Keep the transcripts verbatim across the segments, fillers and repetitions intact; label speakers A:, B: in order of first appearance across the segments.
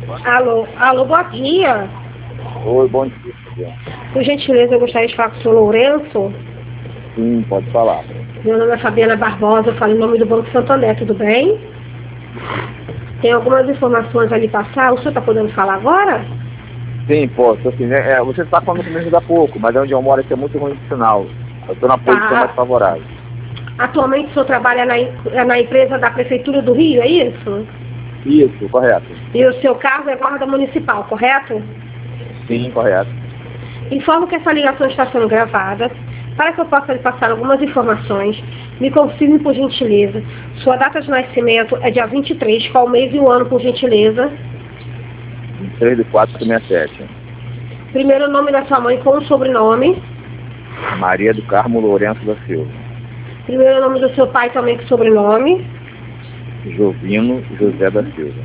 A: Alô, alô, bom dia.
B: Oi, bom dia.
A: Por gentileza, eu gostaria de falar com o senhor Lourenço.
B: Sim, pode falar.
A: Meu nome é Fabiana Barbosa, eu falo em nome do Banco Santander, tudo bem? Tem algumas informações ali passar, o senhor está podendo falar agora?
B: Sim, posso. Assim, né, é, você está falando comigo ainda há pouco, mas onde eu moro aqui é muito ruim de sinal. Eu estou na posição
A: Tá.
B: mais favorável.
A: Atualmente o senhor trabalha na, é na empresa da Prefeitura do Rio, é isso?
B: Isso, correto.
A: E o seu cargo é guarda municipal, correto?
B: Sim, correto.
A: Informo que essa ligação está sendo gravada. Para que eu possa lhe passar algumas informações, me confirme, por gentileza, sua data de nascimento é dia vinte e três, qual mês e o ano, por gentileza?
B: vinte e três de quatro de sessenta e sete.
A: Primeiro nome da sua mãe com o sobrenome.
B: Maria do Carmo Lourenço da Silva.
A: Primeiro nome do seu pai também com sobrenome.
B: Jovino José da Silva.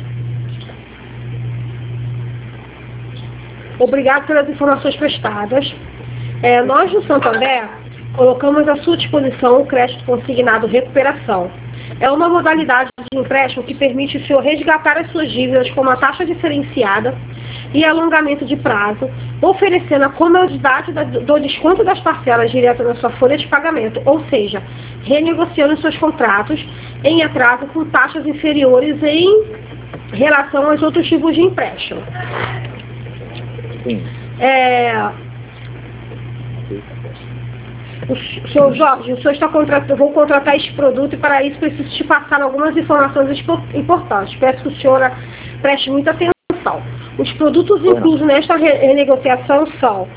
A: Obrigado pelas informações prestadas. É, nós do Santander colocamos à sua disposição o crédito consignado recuperação. É uma modalidade de empréstimo que permite o senhor resgatar as suas dívidas com uma taxa diferenciada e alongamento de prazo, oferecendo a comodidade do desconto das parcelas direto na sua folha de pagamento, ou seja, renegociando seus contratos em atraso com taxas inferiores em relação aos outros tipos de empréstimo.
B: Sim.
A: É... O senhor Jorge, o senhor está contratando, eu vou contratar este produto e para isso preciso te passar algumas informações importantes. Peço que o senhor preste muita atenção. Os produtos inclusos nesta renegociação são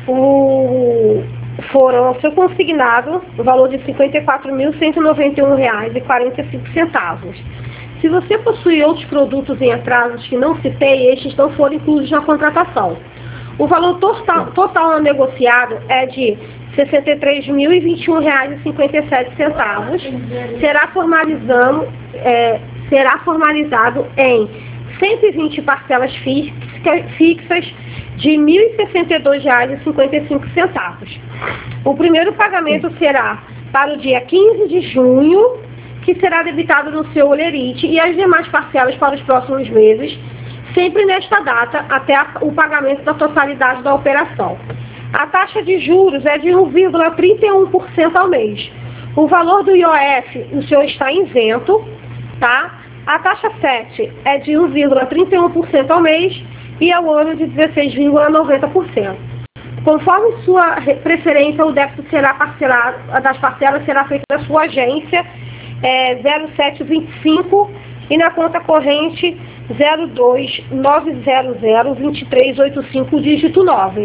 A: o foram ao seu consignado o valor de cinquenta e quatro mil cento e noventa e um reais e quarenta e cinco centavos. Se você possui outros produtos em atrasos que não citei, estes não foram inclusos na contratação. O valor total, total negociado é de sessenta e três mil e vinte e um reais e cinquenta e sete centavos. Será formalizando, é, será formalizado em cento e vinte parcelas fixas de mil e sessenta e dois reais e cinquenta e cinco centavos. O primeiro pagamento será para o dia quinze de junho, que será debitado no seu olerite, e as demais parcelas para os próximos meses, sempre nesta data, até a, o pagamento da totalidade da operação. A taxa de juros é de um vírgula trinta e um por cento ao mês. O valor do I O F, o senhor está isento, tá? A taxa sete é de um vírgula trinta e um por cento ao mês e ao ano de dezesseis vírgula noventa por cento. Conforme sua preferência, o débito será parcelado, a das parcelas será feita na sua agência é, zero sete vinte e cinco e na conta corrente zero dois nove zero zero dois três oito cinco, dígito nove.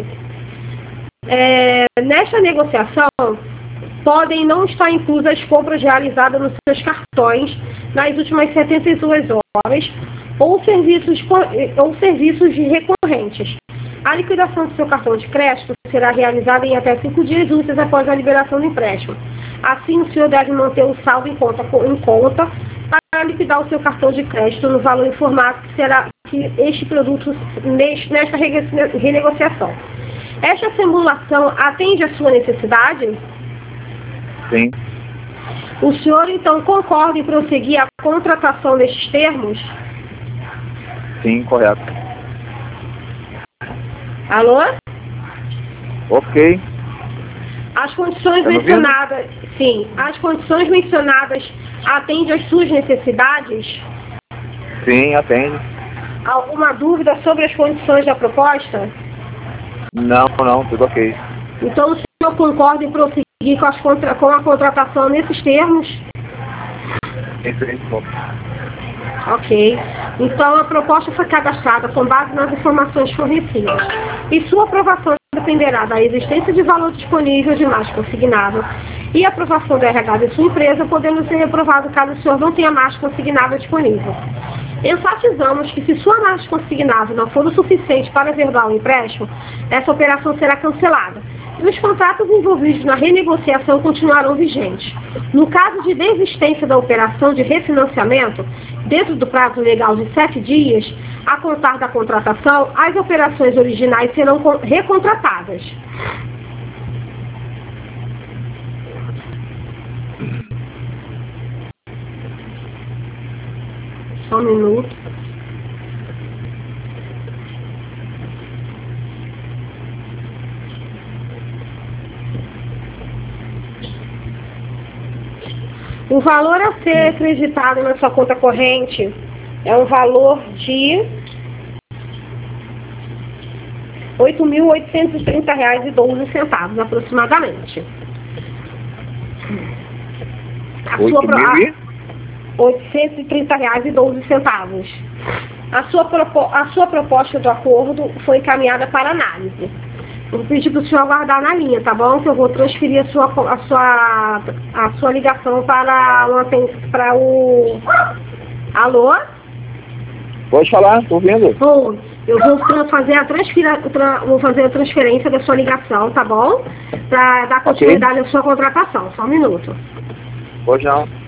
A: É, nesta negociação, podem não estar inclusas as compras realizadas nos seus cartões nas últimas setenta e duas horas ou serviços, ou serviços de recorrentes. A liquidação do seu cartão de crédito será realizada em até cinco dias úteis após a liberação do empréstimo. Assim, o senhor deve manter o saldo em conta, em conta para liquidar o seu cartão de crédito no valor informado que será que este produto nesta renegociação. Esta simulação atende à sua necessidade?
B: Sim.
A: O senhor, então, concorda em prosseguir a contratação destes termos?
B: Sim, correto.
A: Alô?
B: Ok.
A: As condições
B: Tá me ouvindo?
A: mencionadas, sim, as condições mencionadas atendem às suas necessidades?
B: Sim, atende.
A: Alguma dúvida sobre as condições da proposta?
B: Não, não, tudo ok.
A: Então, o senhor concorda em prosseguir com, as contra, com a contratação nesses termos?
B: Sim,
A: Ok. Então, a proposta foi cadastrada com base nas informações fornecidas. E sua aprovação dependerá da existência de valor disponível de mais consignável e aprovação do R H de sua empresa, podendo ser reprovado caso o senhor não tenha mais consignável disponível. Enfatizamos que se sua margem consignável não for o suficiente para verdar o empréstimo, essa operação será cancelada e os contratos envolvidos na renegociação continuarão vigentes. No caso de desistência da operação de refinanciamento, dentro do prazo legal de sete dias, a contar da contratação, as operações originais serão recontratadas. Só um minuto. O valor a ser acreditado na sua conta corrente é um valor de oito mil oitocentos e trinta reais e doze centavos, aproximadamente. A sua pro... oitocentos e trinta reais e doze centavos. A sua, propo... a sua proposta do acordo foi encaminhada para análise. Eu vou pedir para o senhor aguardar na linha, tá bom? Que eu vou transferir a sua, a sua, a sua ligação para, uma, para o... Alô?
B: Pode falar, estou vendo.
A: Bom, eu vou fazer a, transfira, tra, vou fazer a transferência da sua ligação, tá bom? Para dar continuidade okay. à sua contratação. Só um minuto.
B: Pode não.